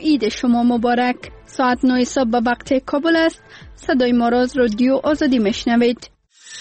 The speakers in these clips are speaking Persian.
عید شما مبارک. ساعت 9 صبح به وقت کابل است. صدای ما را از رادیو آزادی میشنوید.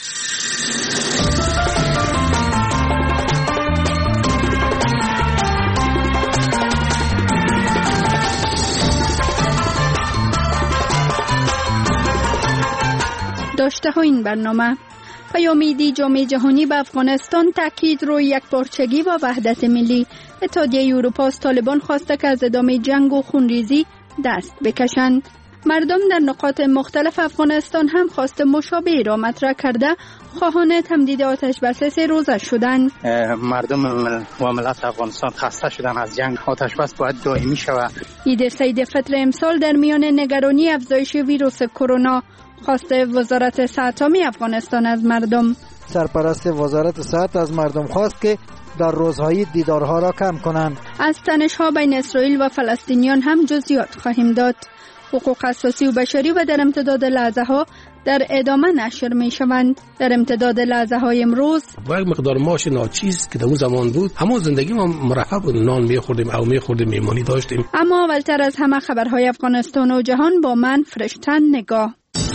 داشته ها این برنامه: پیام‌دهی جامعه جهانی به افغانستان، تاکید روی یکپارچگی و وحدت ملی. اتحادیه اروپا از طالبان خواسته که از ادامه جنگ و خونریزی دست بکشند. مردم در نقاط مختلف افغانستان هم خواست مشابه را مطرح کرده، خواهان تمدید آتش بس 3 روزه شدند. مردم و ملت افغانستان خسته شدن از جنگ. آتش بس باید دائمی شود. عید سعید فطر امسال در میان نگرانی افزایش ویروس کرونا، خواست وزارت صحت عامه افغانستان از مردم. سرپرست وزارت صحت از مردم خواست که در روزهای دیدارها را کم کنند. از تنش‌ها بین اسرائیل و فلسطینیان هم جزئیات خواهیم داد. حقوق اساسی و بشری و در امتداد لحظه ها در ادامه نشر می شوند. در امتداد لحظه های امروز با یک مقدار ماش ناچیز که در اون زمان بود، همون زندگی ما مرفه بود. نان میخوردیم او میخوردیم، میمانی داشتیم. اما اولتر از همه خبرهای افغانستان و جهان با من فرشتن نگاه.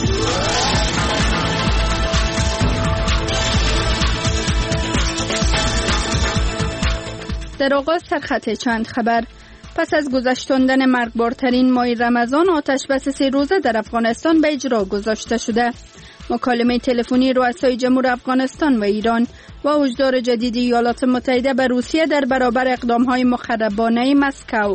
در آغاز سرخط چند خبر. پس از گذشتاندن مرگبارترین ماه رمضان، آتش بس 3 روزه در افغانستان به اجرا گذاشته شده. مکالمه تلفنی رؤسای جمهور افغانستان و ایران و هشدار جدید ایالات متحده به روسیه در برابر اقدام‌های مخربانه مسکو.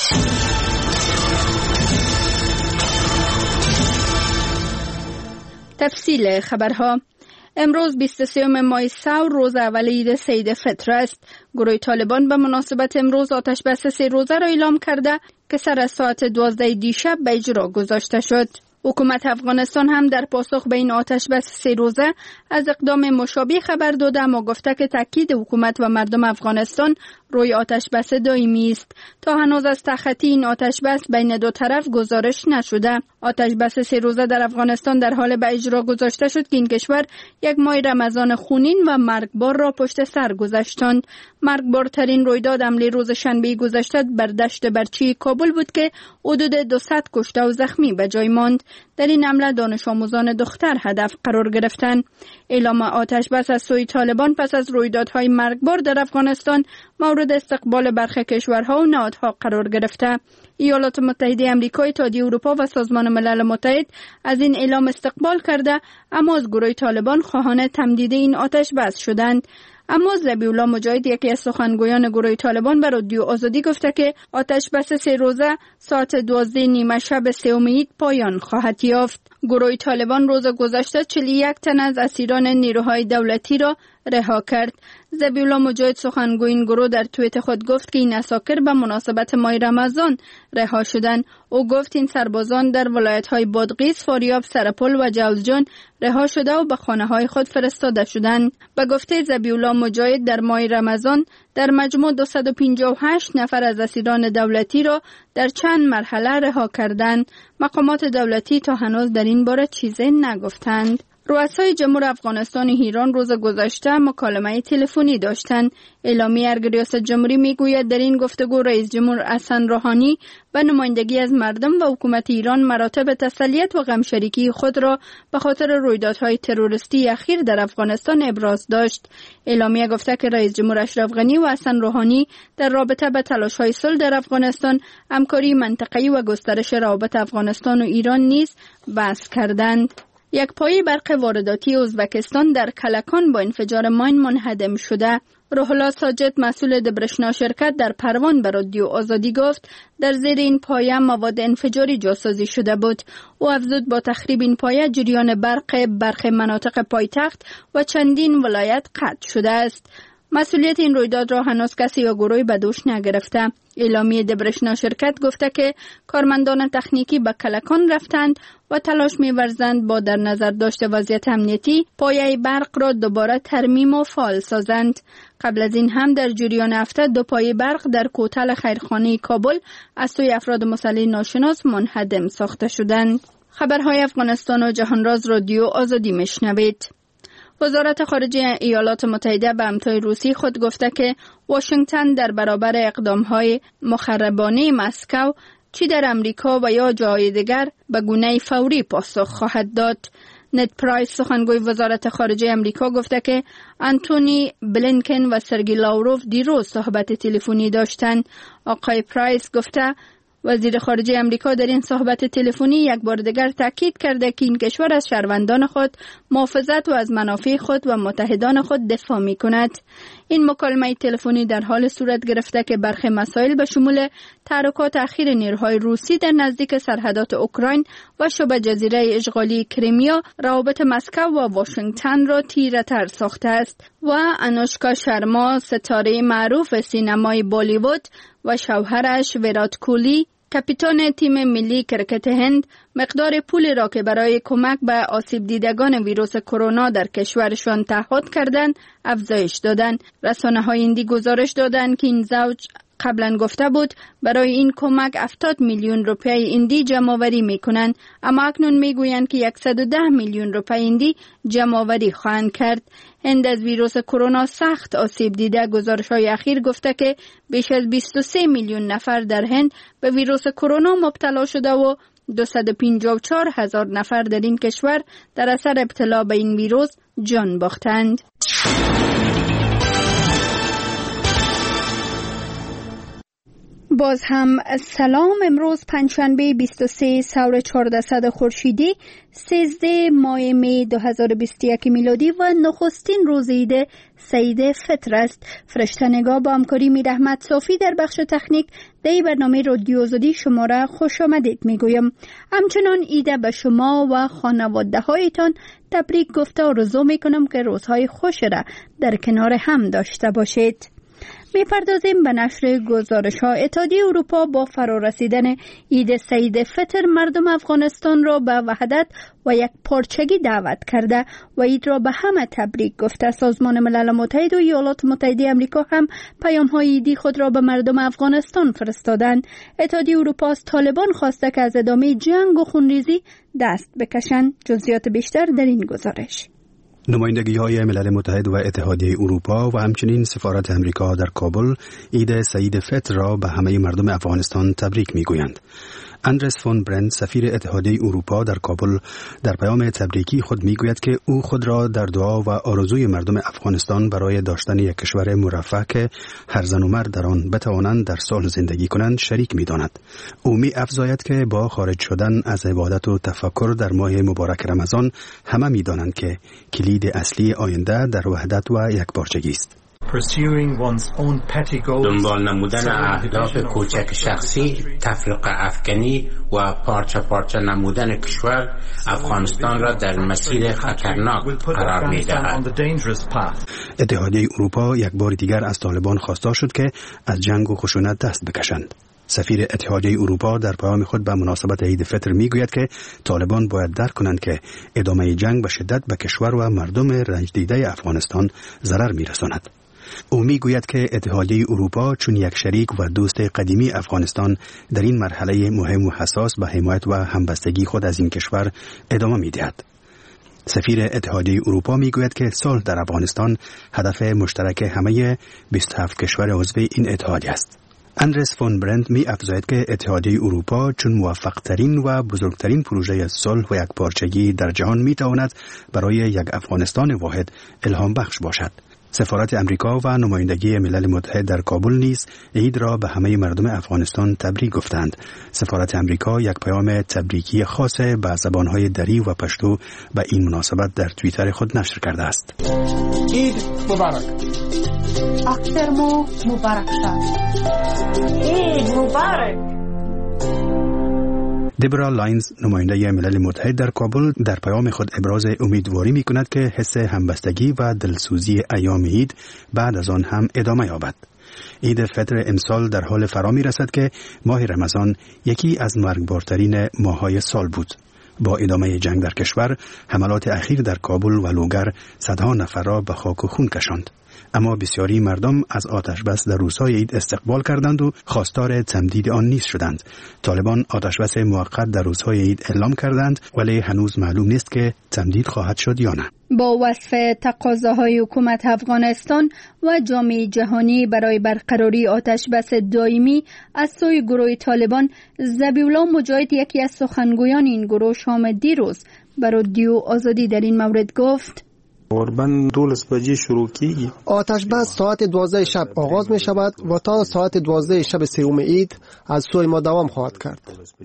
تفصیل خبرها. امروز 23 ماه ثور، روز اول عید سعید فطر است. گروه طالبان به مناسبت امروز آتش بس 3 روزه را اعلام کرده که سر از ساعت 12 دیشب به اجرا گذاشته شد. حکومت افغانستان هم در پاسخ به این آتش بس 3 روزه از اقدام مشابه خبر داده، اما گفته که تاکید حکومت و مردم افغانستان روی آتش بس دائمی است. تا هنوز از تخطی این آتش بس بین دو طرف گزارش نشده. آتش بس 3 روزه در افغانستان در حال به اجرا گذاشته شد که این کشور یک ماه رمضان خونین و مرگبار را پشت سر گذاشتند. مرگبارترین رویداد حمله روز شنبه گذشته بر دشت برچی کابل بود که حدود 200 کشته و زخمی به جای ماند. در این حمله دانش آموزان دختر هدف قرار گرفتند. اعلام آتش بس از سوی طالبان پس از رویدادهای مرگبار در افغانستان مورد استقبال برخی کشورها و نهادها قرار گرفته. ایالات متحده آمریکا، اتحادیه اروپا و سازمان ملل متحد از این اعلام استقبال کرده، اما از گروه طالبان خواهان تمدید این آتش بس شدند. اما ذبیح‌الله مجاهد، یکی از سخنگویان گروه طالبان، به رادیو آزادی گفته که آتش بس 3 روزه ساعت 12 نیمه شب 3 عید پایان خواهد یافت. گروه طالبان روز گذشته 41 تن از اسیران نیروهای دولتی را رها کرد. ذبیح‌الله مجاهد، سخنگوی این گروه، در توییت خود گفت که این اساکر به مناسبت ماه رمضان رها شدند. او گفت این سربازان در ولایت‌های بادغیس، فاریاب، سرپل و جوزجان رها شده و به خانه‌های خود فرستاده شدند. به گفته ذبیح‌الله مجاهد، در ماه رمضان در مجموع 258 نفر از اسیران دولتی را در چند مرحله رها کردند. مقامات دولتی تا هنوز در این باره چیزی نگفتند. رؤسای جمهور افغانستان و ایران روز گذشته مکالمه تلفنی داشتند. اعلامیه ارگ ریاست جمهوری میگوید در این گفتگو رئیس جمهور حسن روحانی به نمایندگی از مردم و حکومت ایران مراتب تسلیت و غمشریکی خود را به خاطر رویدادهای تروریستی اخیر در افغانستان ابراز داشت. اعلامیه گفته که رئیس جمهور اشرف غنی و حسن روحانی در رابطه به تلاش‌های صلح در افغانستان، همکاری منطقه‌ای و گسترش روابط افغانستان و ایران نیز بحث کردند. یک پایه برق وارداتی ازبکستان در کلکان با انفجار ماین منهدم شده. روح الله ساجد، مسئول دبرشنا شرکت، در پروان به رادیو آزادی گفت در زیر این پایه مواد انفجاری جاسازی شده بود. او افزود با تخریب این پایه جریان برق مناطق پایتخت و چندین ولایت قطع شده است. مسئولیت این رویداد را هنوز کسی یا گروهی به دوش نگرفته. اعلامیه دبرشنا شرکت گفته که کارمندان تکنیکی به کلکان رفتند و تلاش می‌ورزند با در نظر داشته وضعیت امنیتی پایه برق را دوباره ترمیم و فعال سازند. قبل از این هم در جریان هفته 2 پایه برق در کوتل خیرخانه کابل از سوی افراد مسلح ناشناس منهدم ساخته شدند. خبرهای افغانستان و جهان راز رادیو آزادی میشنوید. وزارت خارجه ایالات متحده به همتای روسی خود گفته که واشنگتن در برابر اقدام‌های مخربانه مسکو چی در امریکا و یا جای دیگر به گونه فوری پاسخ خواهد داد. نت پرایس سخنگوی وزارت خارجه امریکا گفته که آنتونی بلینکن و سرگی لاوروف دیروز صحبت تلفنی داشتند. آقای پرایس گفته وزیر خارجه امریکا در این صحبت تلفنی یک بار دیگر تاکید کرده که این کشور از شهروندان خود محافظت و از منافع خود و متحدان خود دفاع می کند. این مکالمه تلفنی در حال صورت گرفته که برخی مسائل به شمول تحرکات اخیر نیروهای روسی در نزدیک سرحدات اوکراین و شبه جزیره اشغالی کریمیا روابط مسکو و واشنگتن را تیره‌تر ساخته است و انوشکا شرما ستاره معروف سینمای بالیوود و شوهرش ویرات کوهلی کاپیتان تیم ملی کرکت هند مقدار پولی را که برای کمک به آسیب دیدگان ویروس کرونا در کشورشان تعهد کردند افزایش دادند. رسانه‌های هندی گزارش دادند که این زوج قبلا گفته بود برای این کمک 70 میلیون روپیه هندی جمع‌آوری می‌کنند، اما اکنون می‌گویند که 110 میلیون روپیه هندی جمع‌آوری خواهند کرد. هند از ویروس کرونا سخت آسیب دیده. گزارش‌های اخیر گفته که بیش از 23 میلیون نفر در هند به ویروس کرونا مبتلا شده و 254,000 نفر در این کشور در اثر ابتلا به این ویروس جان باختند. باز هم سلام. امروز پنجشنبه 23 سور 1400 خورشیدی 13 ماه می 2021 میلادی و نخستین روز عید سید فطر است. فرشته نگاه با همکاری میر احمد صافی در بخش تکنیک در برنامه رادیو آزادی شما را خوش آمدید میگویم. همچنان عید به شما و خانواده هایتان تبریک گفته آرزو میکنم که روزهای خوش را در کنار هم داشته باشید. می‌پردازیم به نشر گزارش‌ها. اتحادیه اروپا با فرارسیدن عید سید فطر مردم افغانستان را به وحدت و یک پارچگی دعوت کرده و عید را به همه تبریک گفته. سازمان ملل متحد و ایالات متحده آمریکا هم پیام‌های عیدی خود را به مردم افغانستان فرستادند. اتحادیه اروپا از طالبان خواسته که از ادامه جنگ و خونریزی دست بکشند. جزئیات بیشتر در این گزارش. نمایندگی‌های ملل متحد و اتحادیه اروپا و همچنین سفارت امریکا در کابل عید سید فطر را به همه مردم افغانستان تبریک می‌گویند. اندرس فون برند سفیر اتحادیه اروپا در کابل در پیام تبریکی خود میگوید که او خود را در دعا و آرزوی مردم افغانستان برای داشتن یک کشور مرفه که هر زن و مرد در آن بتوانند در صلح زندگی کنند شریک می‌داند. او می‌افزاید که با خارج شدن از عبادت و تفکر در ماه مبارک رمضان همه می‌دانند که کلید اصلی آینده در وحدت و یکپارچگی است. دنبال نمودن اهداف کوچک شخصی، تفرقه افکنی و پارچه پارچه نمودن کشور افغانستان را در مسیر خطرناک قرار می‌دهد. اتحادیه اروپا یک بار دیگر از طالبان خواسته شد که از جنگ و خشونت دست بکشند. سفیر اتحادیه اروپا در پیام خود به مناسبت عید فطر میگوید که طالبان باید درک کنند که ادامه جنگ به شدت به کشور و مردم رنج دیده افغانستان ضرر می‌رساند. او میگوید که اتحادیه اروپا چون یک شریک و دوست قدیمی افغانستان در این مرحله مهم و حساس به حمایت و همبستگی خود از این کشور ادامه می‌دهد. سفیر اتحادیه اروپا میگوید که صلح در افغانستان هدف مشترک همه 27 کشور عضو این اتحادیه است. اندرس فون برند می افزاید که اتحادیه اروپا چون موفق‌ترین و بزرگترین پروژه صلح و یکپارچگی در جهان می تواند برای یک افغانستان واحد الهام بخش باشد. سفارت امریکا و نمایندگی ملل متحد در کابل نیز عید را به همه مردم افغانستان تبریک گفتند. سفارت امریکا یک پیام تبریکی خاص به زبانهای دری و پشتو به این مناسبت در توییتر خود نشر کرده است. عید مبارک. اختر مو مبارک شد. عید مبارک. دبرا لاینز نماینده ملل متحد در کابل در پیام خود ابراز امیدواری می کند که حس همبستگی و دلسوزی ایام عید بعد از آن هم ادامه یابد. عید فطر امسال در حال فرا می رسد که ماه رمضان یکی از مرگبارترین ماه‌های سال بود. با ادامه جنگ در کشور، حملات اخیر در کابل و لوگر صدها نفر را به خاک و خون کشاند. اما بسیاری مردم از آتش بس در روزهای عید استقبال کردند و خواستار تمدید آن نیز شدند. طالبان آتش بس موقت در روزهای عید اعلام کردند ولی هنوز معلوم نیست که تمدید خواهد شد یا نه. با وصف تقاضاهای حکومت افغانستان و جامعه جهانی برای برقراری آتش بس دائمی از سوی گروه طالبان، ذبیح‌الله مجاهد یکی از سخنگویان این گروه شام دیروز بر رادیو آزادی در این مورد گفت: تقریباً 12 بجه شروع کیږي. آتش بس ساعت 12 شب آغاز می شود و تا ساعت 12 شب سوم عید از سوی ما دوام خواهد کرد.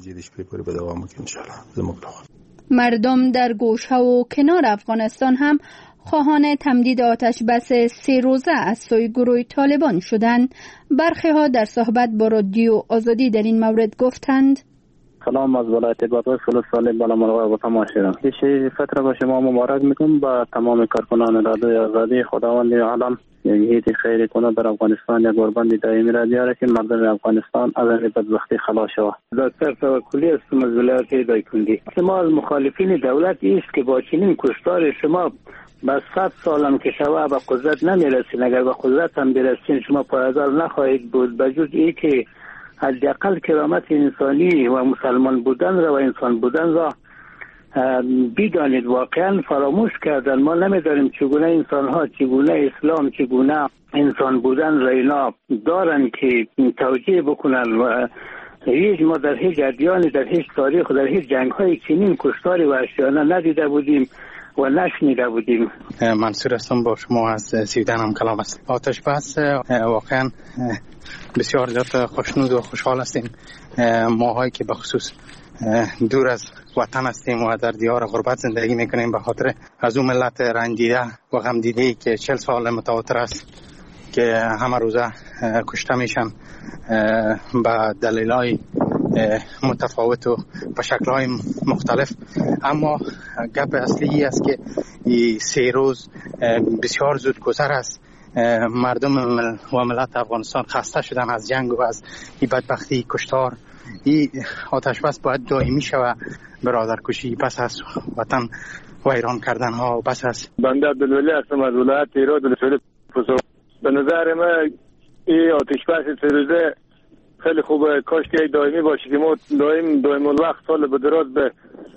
مردم در گوشه و کنار افغانستان هم خواهان تمدید آتش بس 3 روزه از سوی گروه طالبان شدند. برخی ها در صحبت با رادیو آزادی در این مورد گفتند: سلام از ولایت بادغیس فلوس سالم بالا مرغ و تماشیرم. این فتره با شما مبارک میکنم با تمام کارکنان رادیوی آزادی. خداوند عالم یک خیر کنه در افغانستان، یک قربانی دائمی را بیاره که مردم افغانستان از این بدبختی خلاص شود. دکتر توکلی هستم از ولایت دایکنډي. شما از مخالفین دولت است که با چنین کشتار شما با 100 سالم که شما به قدرت نمیرسین. اگر به قدرت هم برسین شما پایدار نخواهید بود، بجز این که حداقل کرامت انسانی و مسلمان بودن را و انسان بودن را بدانید. واقعا فراموش کردن. ما نمیداریم چگونه انسان ها، چگونه اسلام، چگونه انسان بودن را اینا دارن که توجیه بکنن. و هیچ ما در هیچ ادیانی، در هیچ تاریخ و در هیچ جنگ های چنین کشتاری وحشیانه ندیده بودیم و نشنیده بودیم. منصور هستم، با شما از سیدن هم کلام است. آتش بس واقعا بسیار زیاد خوشنود و خوشحال هستیم. ماهایی که به خصوص دور از وطن هستیم و در دیار غربت زندگی میکنیم به خاطر از اون ملت رنجیده و غمدیده که 40 سال متواتر است که همه روزه کشته میشن به دلایل متفاوت و به شکل‌های مختلف. اما گپ اصلی است که این 3 روز بسیار زود گذر است. مردم و ملت افغانستان خسته شدن از جنگ و از این بدبختی کشتار. این آتش بس باید دائمی شود. برادر کشی پس از وطن ویران کردن ها پس از. بنده عبدالولی هستم از ولایت ایران ولسوالی فسو. به نظر من این آتش بس 3 روزه خیلی خوبه. کاش که دائمی باشه که ما دائم الوقت سال به دراز به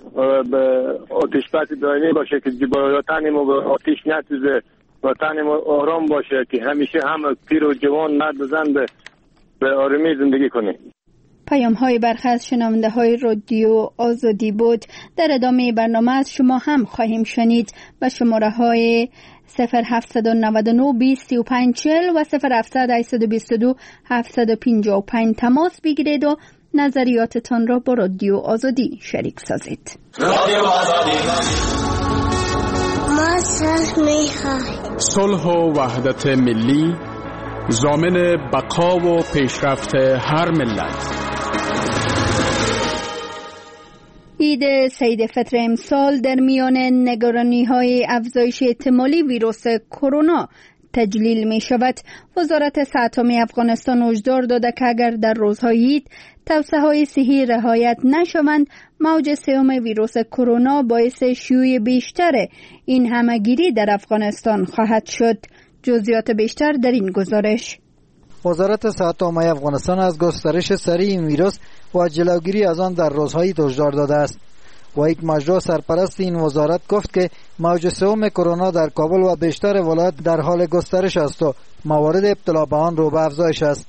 آتش بس دائمی باشه که وطن ما به آتش نسوزه، وطن ما آرام باشه که همیشه هم پیر و جوان مرد و زن به آرامی زندگی کنه. پیام های برخی از شنونده های رادیو آزادی بود. در ادامه برنامه از شما هم خواهیم شنید. و شماره های 0799 20 35 40 و 0700 822 755 تماس بگیرید و نظریاتتان را با رادیو آزادی شریک سازید. رادیو آزادی. ما صلح می‌خواهیم. صلح و وحدت ملی ضامن بقا و پیشرفت هر ملت. عید سید فطر امسال در میان نگرانی‌های افزایش احتمالی ویروس کرونا تجلیل می شود. وزارت صحت عامه افغانستان هشدار داده که اگر در روزهای عید توصیه‌های صحی رعایت نشوند، موج سوم ویروس کرونا باعث شیوع بیشتر این همه‌گیری در افغانستان خواهد شد. جزئیات بیشتر در این گزارش. وزارت صحت عامه افغانستان از گسترش سریع این ویروس و جلوگیری از آن در روزهای هشدار داده است. و یک مجرا سرپرست این وزارت گفت که موج سوم کرونا در کابل و بیشتر ولایات در حال گسترش است و موارد ابتلا به آن رو به افزایش است.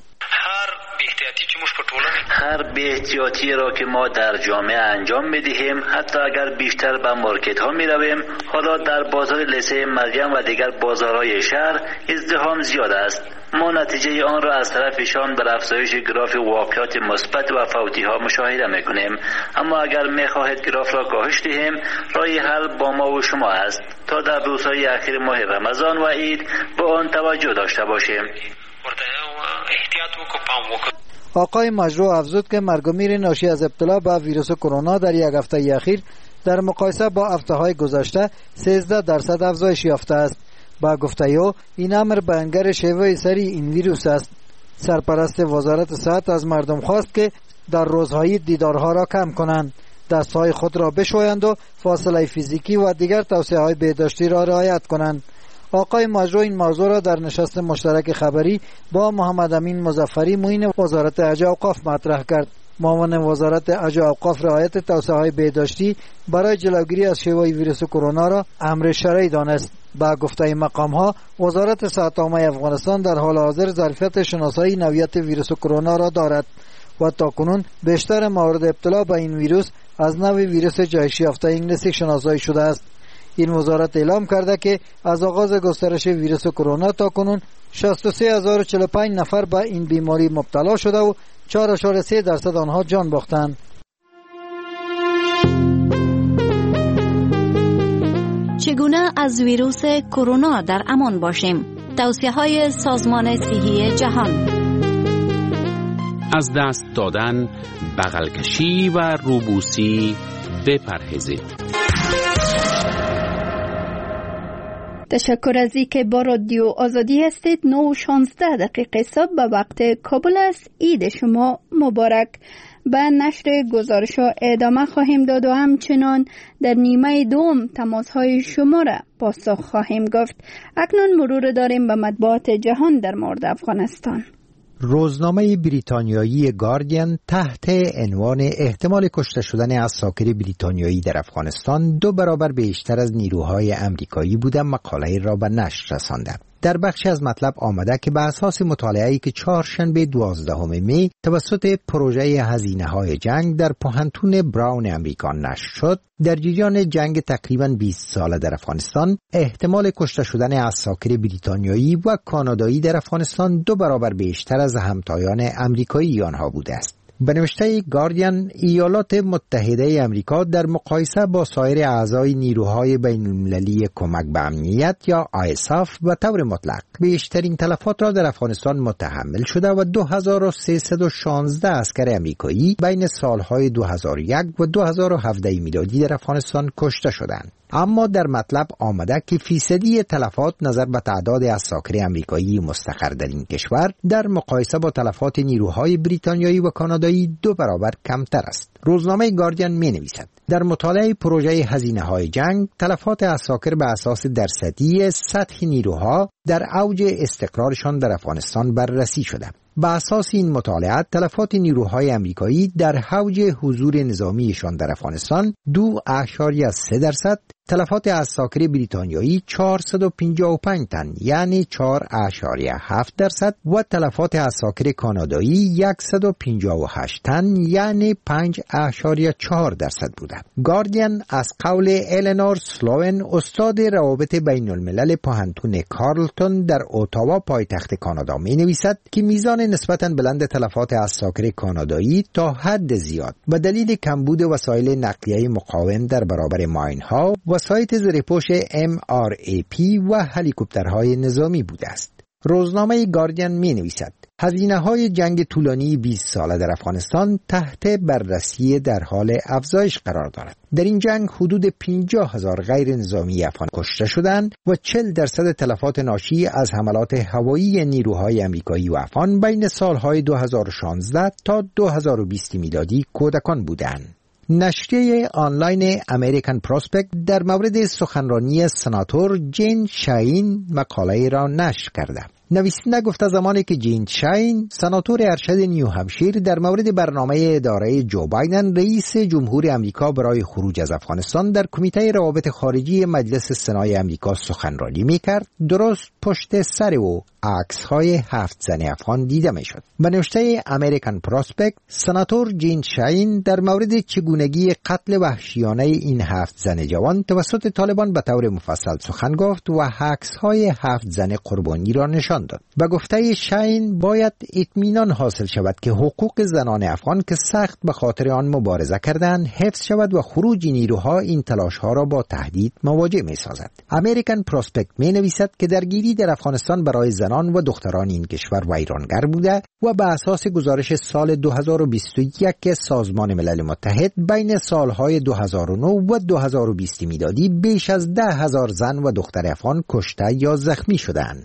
هر بی احتیاطی را که ما در جامعه انجام میدهیم، حتی اگر بیشتر به مارکت ها می رویم، حالا در بازار لسه مریم و دیگر بازارهای شهر ازدحام زیاد است. ما نتیجه آن را از طرف شام در افزایش گراف واقعات مثبت و فوتی ها مشاهده میکنیم. اما اگر میخواهید گراف را کاهش دهیم، راه حل با ما و شما است تا در روزهای اخیر ماه رمضان و عید به آن توجه داشته باشیم. آقای مجرو افزود که مرگ و میر ناشی از ابتلا به ویروس کرونا در یک هفته اخیر در مقایسه با هفته‌های گذشته 13% افزایش یافته است. با گفته او این امر بیانگر شیوه سریع این ویروس است. سرپرست وزارت صحت از مردم خواست که در روزهای دیدارها را کم کنند، دستهای خود را بشویند و فاصله فیزیکی و دیگر توصیه‌های بهداشتی را رعایت کنند. آقای مجرو این موضوع را در نشست مشترک خبری با محمد امین مظفری معین وزارت حج و اوقاف مطرح کرد. معاون وزارت حج و اوقاف رعایت توصیه‌های بهداشتی برای جلوگیری از شیوع ویروس کرونا را امر شرعی دانست. با گفته مقام‌ها وزارت صحت عامه افغانستان در حال حاضر ظرفیت شناسایی نوعیت ویروس کرونا را دارد و تاکنون بیشتر موارد ابتلا به این ویروس از نوع ویروس جهش یافته انگلیسی شناسایی شده است. این وزارت اعلام کرده که از آغاز گسترش ویروس کرونا تاکنون 63045 نفر به این بیماری مبتلا شده و 4.3% آنها جان باختند. چگونه از ویروس کرونا در امان باشیم؟ توصیه‌های سازمان صحی جهان. از دست دادن، بغل کشی و روبوسی بپرهیزید. تشکر از اینکه با رادیو آزادی هستید. 9:16 صبح به وقت کابل است. عید شما مبارک. به نشر گزارش ها ادامه خواهیم داد و همچنان در نیمه دوم تماس‌های شما را پاسخ خواهیم گفت. اکنون مرور داریم به مطبوعات جهان در مورد افغانستان. روزنامه بریتانیایی گاردین تحت عنوان احتمال کشته شدن عساکر بریتانیایی در افغانستان 2 برابر بیشتر از نیروهای امریکایی بوده مقاله را به نشر رسانده. در بخشی از مطلب آمده که به اساس مطالعه‌ای که چهارشنبه 12 می توسط پروژه هزینه‌های جنگ در پوهنتون براون امریکا نشر شد، در جریان جنگ تقریباً 20 ساله در افغانستان احتمال کشته شدن عساکر بریتانیایی و کانادایی در افغانستان 2 برابر بیشتر از همتایان امریکایی آنها بوده است. به نوشته گاردین، ایالات متحده امریکا در مقایسه با سایر اعضای نیروهای بین‌المللی کمک به امنیت یا ISAF به طور مطلق بیشترین تلفات را در افغانستان متحمل شده و 2316 عسکر امریکایی بین سالهای 2001 و 2017 میلادی در افغانستان کشته شدند. اما در مطلب آمده که فیصدی تلفات نظر به تعداد عساکر امریکایی مستقر در این کشور در مقایسه با تلفات نیروهای بریتانیایی و کانادایی 2 برابر کمتر است. روزنامه گاردین می نویسد در مطالعه پروژه هزینه‌های جنگ تلفات عساکر به اساس درصدی سطح نیروها در اوج استقرارشان در افغانستان بررسی شده. به اساس این مطالعات تلفات نیروهای امریکایی در اوج حضور نظامیشان در افغانستان 2.3%، تلفات عساکر بریتانیایی 455 تن یعنی 4.7% و تلفات عساکر کانادایی 158 تن یعنی 5.4% بوده. گاردین از قول الینور سلوون، استاد روابط بین الملل پوهنتون کارلتون در اتاوا پایتخت کانادا می نویسد که میزان نسبتاً بلند تلفات عساکر کانادایی تا حد زیاد به دلیل کمبود وسایل نقلیه مقاوم در برابر ماین‌ها، وسایط زیرپوش MRAP و هلیکوپترهای نظامی بوده است. روزنامه گاردین می نویسد هزینه‌های جنگ طولانی 20 ساله در افغانستان تحت بررسی در حال افزایش قرار دارد. در این جنگ حدود 50,000 غیر نظامی افغان کشته شدند و 40% تلفات ناشی از حملات هوایی نیروهای امریکایی و افغان بین سالهای 2016 تا 2020 میلادی کودکان بودند. نشریه آنلاین امریکن پروسپکت در مورد سخنرانی سناتور جین شاین مقاله را نشر کرده. نویسنده گفته زمانی که جین شاین سناتور ارشد نیو همشیر در مورد برنامه اداره جو بایدن رئیس جمهور امریکا برای خروج از افغانستان در کمیته روابط خارجی مجلس سنای امریکا سخنرانی میکرد، درست پشت سر او عکس‌های 7 زن افغان دیده میشد. به نوشته امریکن پروسپکت، سناتور جین شاین در مورد چگونگی قتل وحشیانه این 7 زن جوان توسط طالبان به طور مفصل سخن گفت و عکس‌های 7 زن قربانی را نشان داد. به گفته شاین باید اطمینان حاصل شود که حقوق زنان افغان که سخت به خاطر آن مبارزه کردند حفظ شود و خروج نیروها این تلاش‌ها را با تهدید مواجه می‌سازد. امریکن پروسپکت می‌نویسد که درگیری در افغانستان برای زنان و دختران این کشور ویرانگر بوده و به اساس گزارش سال 2021 سازمان ملل متحد بین سالهای 2009 و 2020 میلادی بیش از 10,000 زن و دختر افغان کشته یا زخمی شدند.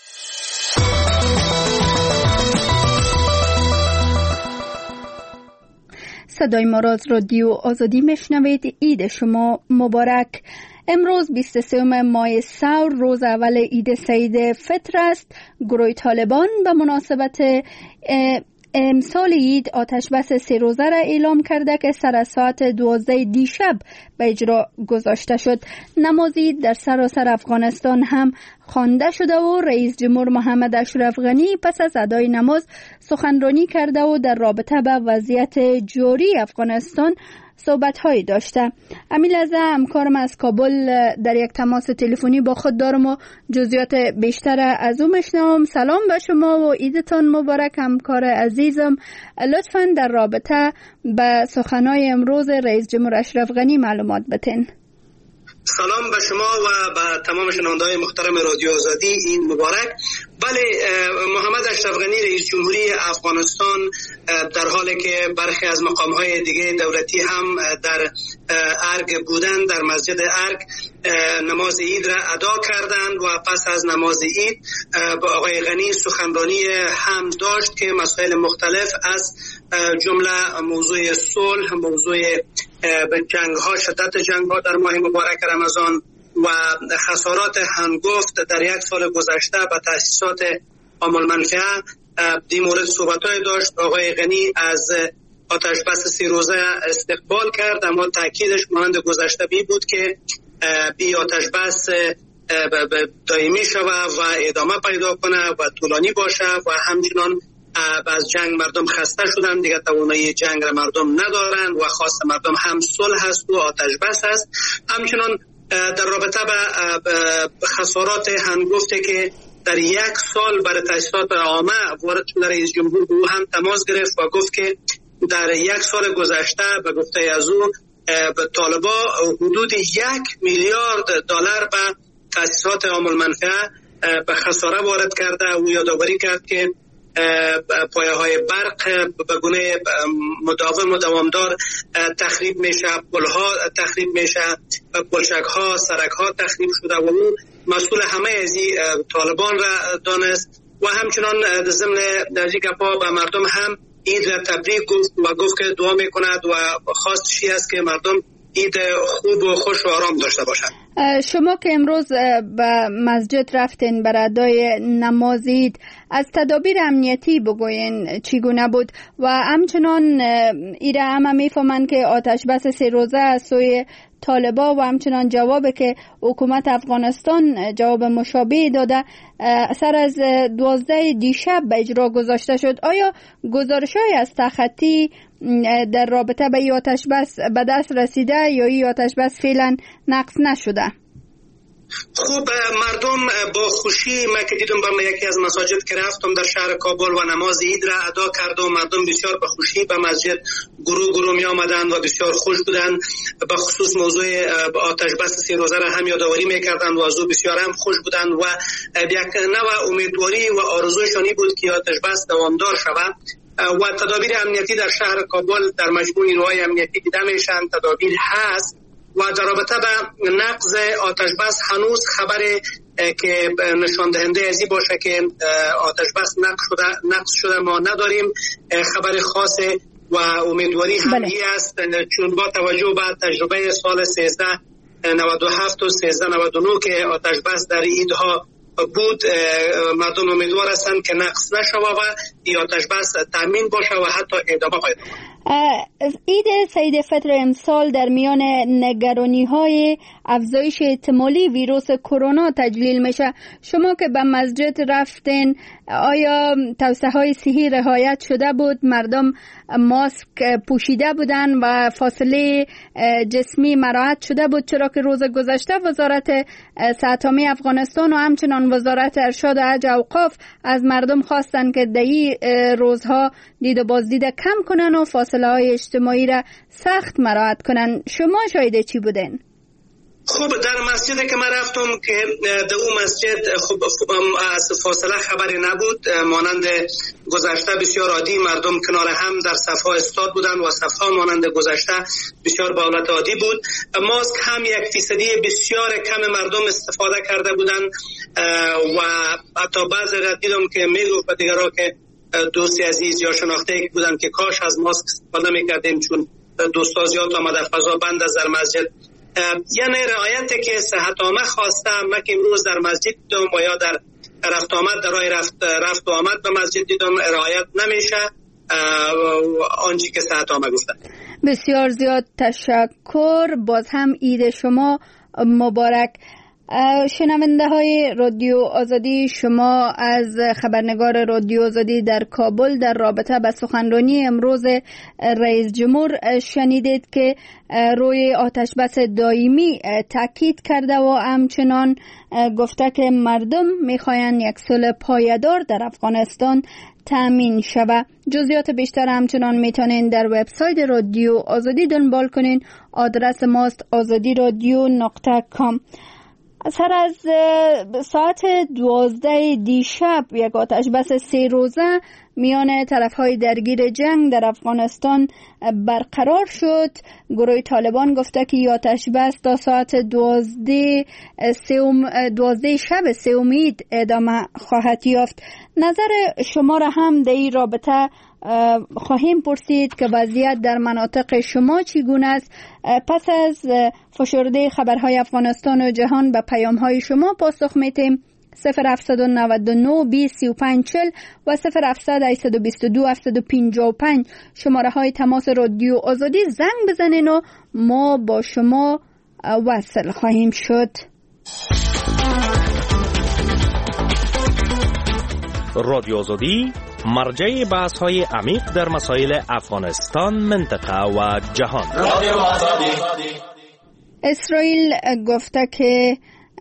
صدای ما را از رادیو آزادی میشنوید. عید شما مبارک. امروز 23 ماه سور روز اول عید سید فطر است. گروه طالبان به مناسبت امسال عید آتش بس 3 روزه را اعلام کرده که سر از ساعت 12 دیشب به اجرا گذاشته شد. نماز عید در سراسر افغانستان هم خوانده شده و رئیس جمهور محمد اشرف غنی پس از ادای نماز سخنرانی کرده و در رابطه به وضعیت جاری افغانستان صحبت‌هایی داشته. امیل از همکارم از کابل در یک تماس تلفنی با خود دارم و جزئیات بیشتر از او میشنوم. سلام به شما و عیدتان مبارک همکار عزیزم. لطفاً در رابطه به سخنان امروز رئیس جمهور اشرف غنی معلومات بتین. سلام به شما و به تمام شنونده‌های محترم رادیو آزادی، این مبارک. بله، محمد اشرف غنی رئیس جمهوری افغانستان در حالی که برخی از مقام‌های دیگه دولتی هم در ارگ بودند، در مسجد ارگ نماز عید را ادا کردند و پس از نماز عید با آقای غنی سخنرانی هم داشت که مسائل مختلف از جمله موضوع صلح، موضوع جنگ‌ها، شدت جنگ‌ها در ماه مبارک رمضان و خسارات هنگفت در یک سال گذشته به تأسیسات عام المنفعه این مورد صحبت‌های داشت. آقای غنی از آتش بس 3 روزه استقبال کرد، اما تاکیدش مانند گذشته بود که این آتش بس دائمی شود و ادامه پیدا کنه و طولانی باشه و همچنان از جنگ مردم خسته شدن، دیگه توانایی جنگ را مردم ندارن و خواست مردم هم صلح هست و آتش بس هست. همچنان در رابطه به خسارات هنگفته که در یک سال برای تأسیسات عامه وارد شده، رئیس جمهور به او هم تماس گرفت و گفت که در یک سال گذشته به گفته از او به طالبا حدود 1 میلیارد دلار به تأسیسات عام المنفعه به خساره وارد کرده. او یادآوری کرد که پایه های برق به گونه مداوم و دوامدار تخریب میشه، پلها تخریب میشه، پلچک ها، سرک ها تخریب شده و او مسئول همه از این طالبان را دانست و همچنان ضمن درجه گپا به مردم هم عید را تبریک گفت و گفت که دعا میکند و خواستشی است که مردم عید خوب و خوش و آرام داشته باشند. شما که امروز به مسجد رفتین برای ادای نماز عید، از تدابیر امنیتی بگوین چگونه بود و همچنان ایره همه میفهمند که آتش بس 3 روزه از سوی طالبا و همچنان جوابی که حکومت افغانستان جواب مشابه داده سر از 12 دیشب به اجرا گذاشته شد. آیا گزارش‌های از تخطی در رابطه به این آتش بس به دست رسیده یا این آتش بس فعلا نقض نشده؟ خوب، مردم با خوشی، من که دیدم به یکی از مساجد که رفتم در شهر کابل و نماز عید را ادا کرد و مردم بسیار به خوشی به مسجد گروه می آمدن و بسیار خوش بودن. به خصوص موضوع آتش بس 3 روزه را هم یادآوری میکردن و از او بسیار هم خوش بودن و یک نوع امیدواری و آرزوشانی بود که آتش بس دوامدار شود و تدابیر امنیتی در شهر کابل در مجموع نیروهای امنیتی دیده میشن، تدابیر هست و در رابطه به نقض آتش بس هنوز خبر که نشان دهنده ازی باشه که آتش بس نقض شده ما نداریم. خبر خاصه و امیدواری همی است، چون با توجه به تجربه سال 1397 و 1399 که آتش بس در عیدها بود، مردم امیدوار هستند که نقص نشود و این آتش بس تامین باشه و حتی ادامه پیدا کنه. عید سید فطر امسال در میان نگرانی‌های افزایش احتمالی ویروس کرونا تجلیل میشه. شما که به مسجد رفتین، آیا توصیه‌های صحی رعایت شده بود؟ مردم ماسک پوشیده بودن و فاصله جسمی مراعات شده بود؟ چرا که روز گذشته وزارت صحت عامه افغانستان و همچنان وزارت ارشاد و حج اوقاف از مردم خواستن که در این روزها دید و بازدید کم کنن و فاصله های اجتماعی را سخت مراعات کنن. شما شاهد چی بودین؟ خب، در مسجد که من رفتم که در اون مسجد خب از فاصله خبری نبود، مانند گذشته بسیار عادی مردم کنار هم در صفها استاد بودن و صفها مانند گذشته بسیار به حالت عادی بود. ماسک هم 1% بسیار کم مردم استفاده کرده بودن و حتی بعضی را دیدم که میگفت به دیگرها که دوستی عزیز یا شناخته بودن که کاش از ماسک استفاده میکردیم چون دوستا زیاد آمده، فضا بند از در مسجد. یعنی رعایت که صحت عامه خواسته. من که امروز در مسجد دیدم و یا در رفت آمد در راه رفت و آمد به مسجد دیدم رعایت نمیشه آنچه که ساعت ها گفتن. بسیار زیاد تشکر. باز هم عید شما مبارک. شنونده های رادیو آزادی، شما از خبرنگار رادیو آزادی در کابل در رابطه با سخنرانی امروز رئیس جمهور شنیدید که روی آتش بس دائمی تاکید کرده و همچنان گفته که مردم میخواین یک صلح پایدار در افغانستان تامین شود. جزئیات بیشتر همچنان میتونین در وبسایت رادیو آزادی دنبال کنین. آدرس ماست azadiradyo.com. سر از ساعت 12 دیشب یک آتش بس 3 روزه میان طرفهای درگیر جنگ در افغانستان برقرار شد. گروه طالبان گفته که آتش بس تا ساعت 12 شب سوم عید ادامه خواهد یافت. نظر شما را هم در این رابطه خواهیم پرسید که وضعیت در مناطق شما چگونه است. پس از فشرده خبرهای افغانستان و جهان به پیام‌های شما پاسخ می‌دهیم. 0799 20 35 40 و 0700 822 755 شماره های تماس رادیو آزادی زنگ بزنین و ما با شما وصل خواهیم شد. رادیو آزادی مرجع بحث های عمیق در مسائل افغانستان، منطقه و جهان. رادیو آزادی. اسرائیل گفته که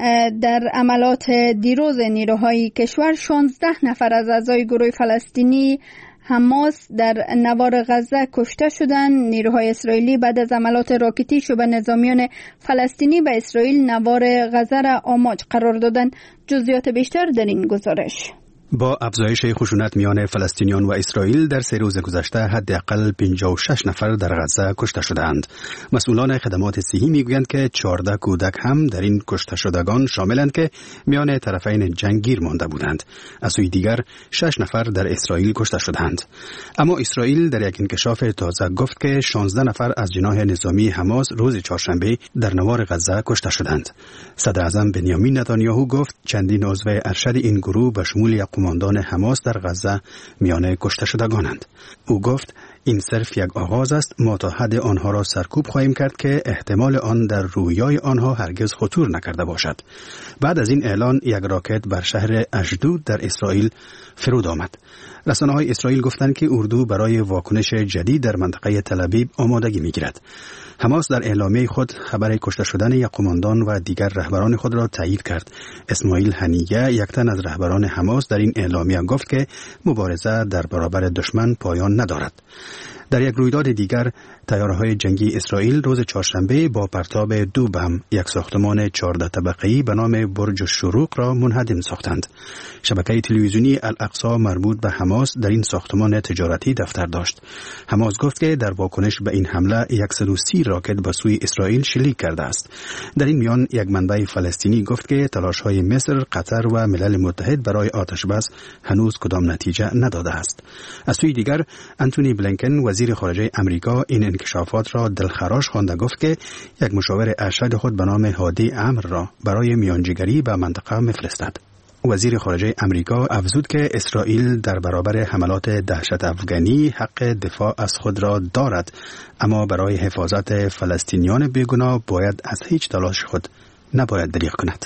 در عملات دیروز نیروهای کشور 16 نفر از اعضای گروه فلسطینی حماس در نوار غزه کشته شدند. نیروهای اسرائیلی بعد از عملات راکتی شبه نظامیان فلسطینی به اسرائیل نوار غزه را آماج قرار دادند. جزئیات بیشتر در این گزارش. با افزایش خشونت میان فلسطینیان و اسرائیل در 3 روز گذشته حداقل 56 نفر در غزه کشته شدند. مسئولان خدمات صحی میگویند که 14 کودک هم در این کشته شدگان شاملند که میان طرفین جنگ گیر مانده بودند. از سوی دیگر 6 نفر در اسرائیل کشته شدند. اما اسرائیل در یک انکشاف تازه گفت که 16 نفر از جناح نظامی حماس روز چهارشنبه در نوار غزه کشته شدند. صدر اعظم بنیامین نتانیاهو گفت چندین عضو ارشد این گروه به شمول قماندان حماس در غزه میان کشته شدگانند. او گفت این صرف یک آغاز است. ما تا حد آنها را سرکوب خواهیم کرد که احتمال آن در رویای آنها هرگز خطور نکرده باشد. بعد از این اعلان یک راکت بر شهر اشدود در اسرائیل فرود آمد. رسانه‌های اسرائیل گفتند که اردو برای واکنش جدید در منطقه تل‌آویو آمادگی می‌گیرد. حماس در اعلامیه خود خبر کشته شدن یک قماندان و دیگر رهبران خود را تایید کرد. اسماعیل هنیه، یک تن از رهبران حماس، در این اعلامیه گفت که مبارزه در برابر دشمن پایان ندارد. در یک رویداد دیگر، طیاره‌های جنگی اسرائیل روز چهارشنبه با پرتاب 2 بم یک ساختمان 14 طبقه‌ای به نام برج الشروق را منهدم ساختند. شبکه تلویزیونی الاقصی مربوط به حماس در این ساختمان تجارتی دفتر داشت. حماس گفت که در واکنش به این حمله 130 راکت به سوی اسرائیل شلیک کرده است. در این میان یک منبع فلسطینی گفت که تلاش‌های مصر، قطر و ملل متحد برای آتش‌بس هنوز کدام نتیجه نداده است. از سوی دیگر، آنتونی بلینکن وزیر خارجه امریکا این انکشافات را دلخراش خوانده گفت که یک مشاور ارشد خود به نام هادی عمرو را برای میانجیگری به منطقه می‌فرستد. وزیر خارجه امریکا افزود که اسرائیل در برابر حملات دهشت افغانی حق دفاع از خود را دارد، اما برای حفاظت فلسطینیان بیگناه باید از هیچ تلاش خود نباید دریغ کند.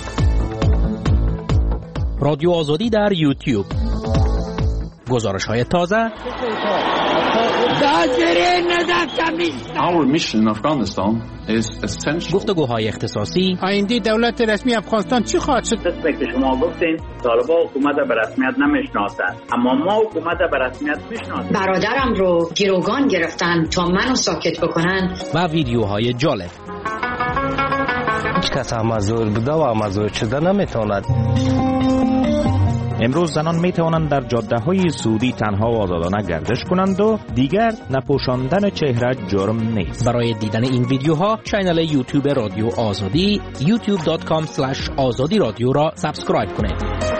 رادیو آزادی در یوتیوب. گزارش‌های تازه. Our mission in Afghanistan is essential. گفتگوهای اختصاصی. آینده دولت رسمی افغانستان چی خواهد شد؟ که شما گفتین طالبان حکومت به رسمیت نمیشناسند، اما ما حکومت به رسمیت میشناسیم. برادرم رو گروگان گرفتن تا منو ساکت بکنن. و ویدیوهای جالب. هیچ کس مزدور بوده و مزدور شده نمیتواند. امروز زنان می توانند در جاده های سعودی تنها و آزادانه گردش کنند و دیگر نپوشاندن چهره جرم نیست. برای دیدن این ویدیوها کانال یوتیوب رادیو آزادی youtube.com/azadi رادیو را سابسکرایب کنید.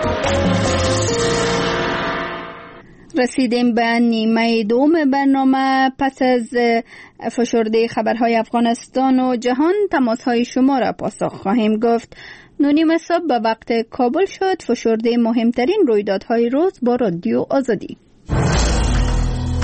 رسیدیم به نیمه دوم برنامه. پس از فشرده خبرهای افغانستان و جهان تماسهای شما را پاسخ خواهیم گفت. 9:30 صبح به وقت کابل شد فشرده مهمترین رویدادهای روز با رادیو آزادی.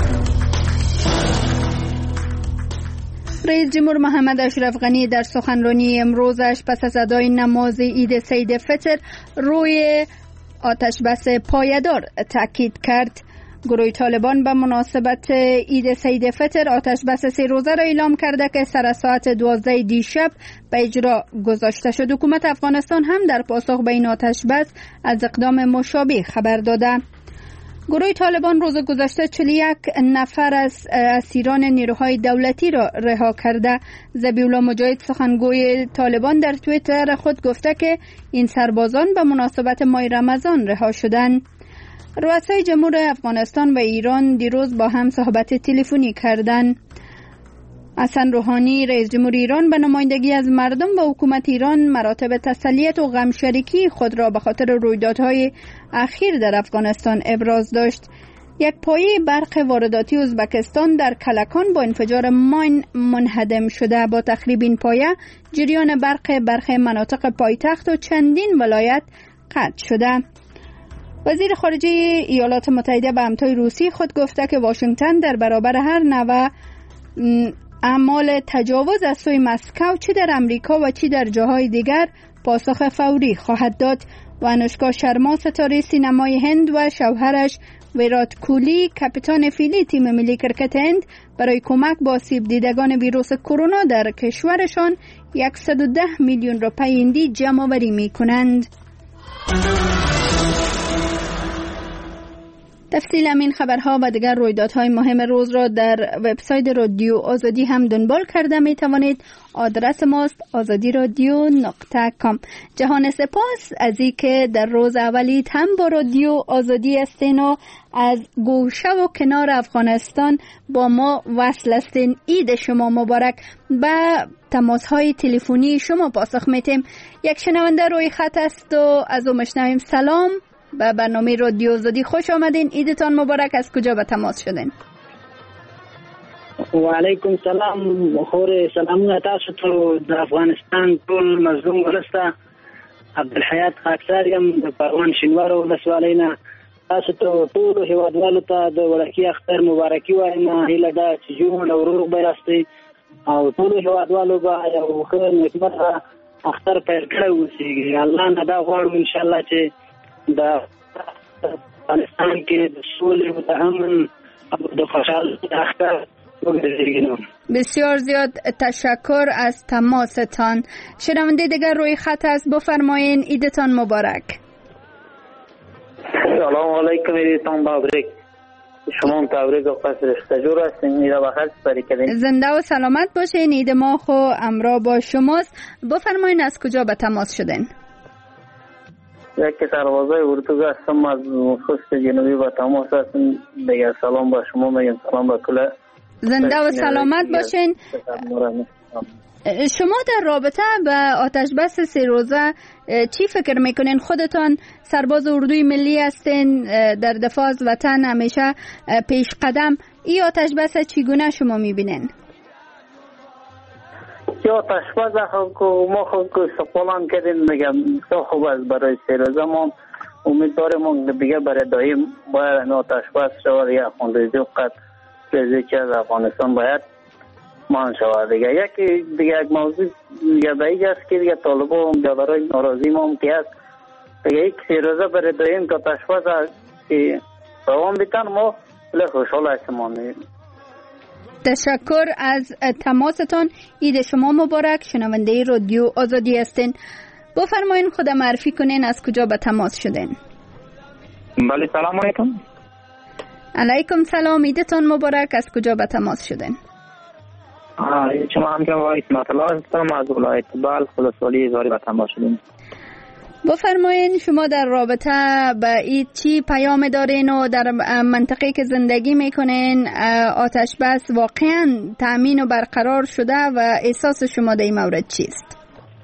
رئیس جمهور محمد اشرف غنی در سخنرانی امروزش پس از ادای نماز عید سید فطر روی آتش بس پایدار تاکید کرد. گروه طالبان به مناسبت عید سید فطر آتش بس 3 روزه را اعلام کرده که سر از ساعت 12 دیشب به اجرا گذاشته شد. حکومت افغانستان هم در پاسخ به این آتش بس از اقدام مشابه خبر داده. گروه طالبان روز گذشته 41 نفر از اسیران نیروهای دولتی را رها کرده. ذبیح الله مجاهد سخنگوی طالبان در توییتر خود گفته که این سربازان به مناسبت ماه رمضان رها شدند. رؤسای جمهور افغانستان و ایران دیروز با هم صحبت تلفنی کردند. حسن روحانی رئیس جمهور ایران به نمایندگی از مردم و حکومت ایران مراتب تسلیت و غمشریکی خود را به خاطر رویدادهای اخیر در افغانستان ابراز داشت. یک پایه برق وارداتی ازبکستان در کلکان با انفجار ماین منهدم شده. با تخریب این پایه جریان برق برخی مناطق پایتخت و چندین ولایت قطع شده. وزیر خارجه ایالات متحده به همتای روسی خود گفته که واشنگتن در برابر هر نوع اعمال تجاوز از سوی مسکو چه در امریکا و چه در جاهای دیگر پاسخ فوری خواهد داد. و انوشکا شرما ستاره سینمای هند و شوهرش ویرات کولی کاپیتان فیلی تیم ملی کرکت هند برای کمک به آسیب دیدگان ویروس کرونا در کشورشان 110 میلیون روپیه هندی جمع آوری می‌کنند. تفصیل همین خبرها و دیگر رویدادهای مهم روز را در وبسایت رادیو آزادی هم دنبال کرده می توانید. آدرس ماست azadiradio.com. جهان سپاس از اینکه در روز اولی هم با رادیو آزادی هستین و از گوشه و کنار افغانستان با ما وصل هستین. عید شما مبارک. به تماس‌های تلفنی شما پاسخ میتیم. یک شنونده روی خط است و از او مشنویم. سلام، به برنامه رادیو آزادی خوش آمدین. عیدتان مبارک. از کجا به تماس شدین؟ و علیکم سلام. خور سلامونه تاسو ته د افغانستان ټول مظلوم ولسته. عبدالحیات خاکسار یم د پروان شینوار ولسوالۍ نه. تاسو ته ټولو هیوادوالو ته د وړکي اختر مبارکي وایم. هیله ده چې جوړ او روغ به یاستئ او ټولو هیوادوالو به یو ښه نېکمرغه اختر پیل کړی اوسېږي. الله نه دا غواړو انشاءالله چې د افغانستان کې د سولې او د امن او د خوشحالۍ اختر وګرځېږي. بسیار زیاد تشکر از تماستان. شنونده دیگر روی خط است، بفرمایین. عیدتان مبارک. سلام علیکم. عیدتان مبارک. شما هم تبریک و پس رشته جور هستین. عید بخیر سپری کردین. زنده و سلامت باشین. عید ما خو امرا با شماست. بفرمایین از کجا به تماس شدین؟ یک سربازای اردوگاه هستم از خست جنوبی با تماس هستم. دیگر سلام با شما میگم. سلام با کل. زنده و سلامت باشین. شما در رابطه به آتش بس 3 روزه چی فکر میکنین؟ خودتان سرباز اردوی ملی هستین، در دفاع از وطن همیشه پیش قدم. این آتش بس چگونه شما میبینین؟ یا آتش بس ما خود سپالان کردیم میگم خوب است برای 3 روزه. ما امیدواریم دیگه برای دایم باید آتش بس شود. یا خونریزی و قد ریزی که از افغانستان باید مان شود. دیگه یک موضوع دیگه به است که دیگه طالبا هم جادرهای ناراضی ما هم که هست دیگه یک 3 روزه برای دایم که آتش بس که دوام بیتن ما بله خوشحال هستیم. تشکر از تماستان. عید شما مبارک. شنونده رادیو آزادی هستین. بفرمایین خود معرفی کنین از کجا به تماس شدین؟ بله سلام علیکم. علیکم سلام. عیدتان مبارک. از کجا به تماس شدین؟ شما هم که اسمت الله هستم از ولایت بلخ ولسوالی زاری به تماس شدین. بفرمایین شما در رابطه به این چی پیام دارین و در منطقه که زندگی میکنین آتش بس واقعا تأمین و برقرار شده و احساس شما در این مورد چیست؟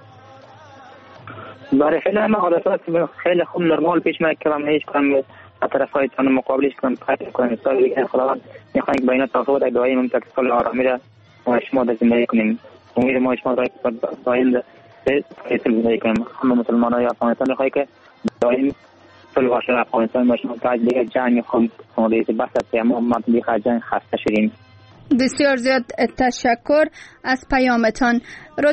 برای خیلی همه حالات خیلی خوب نرمال پیش میکنم. هیچ کنم طرف های تان مقابلش کنم قطع کنم. سال دیگه خداوند میخواهیم که با اینا توافق در دعایی ممتک سال آرامی را ما شما در زندگی کنیم. امید ما شما در آینده زندگی کنیم. همه مسلمان های افغانستان میخواهی که دائم صلح باشد افغانستان باشیم. تا دیگه جنگ خود دیگه بس است. اما ما دیگه جنگ خسته شدیم. بسیار زیاد تشکر از پیامتان.